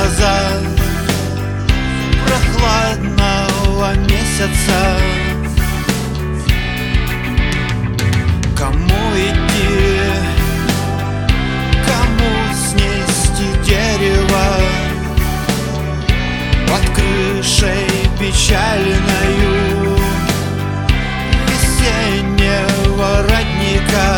глазах прохладного месяца. Кому идти, кому снести дерево под крышей печальною весеннего родника?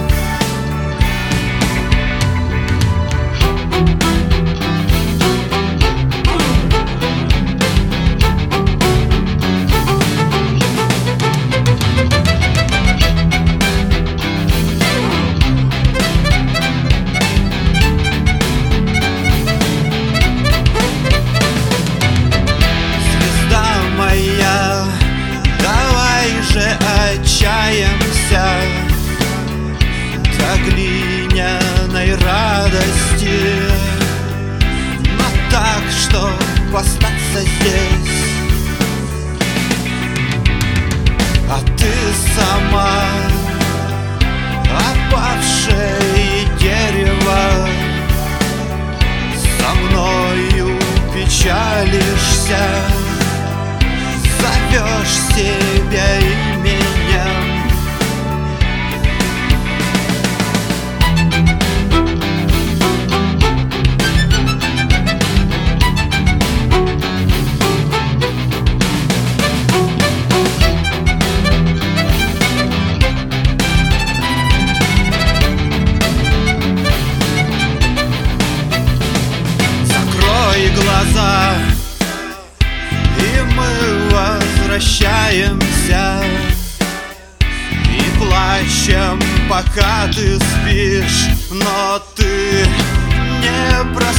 Отчаемся до глиняной радости, но так, чтоб остаться здесь. А ты сама, опавшее дерево, со мною печалишься, зовешь себя именем. Закрой глаза, и мы возвращаемся и плачем, пока ты спишь, но ты не просыпаешься.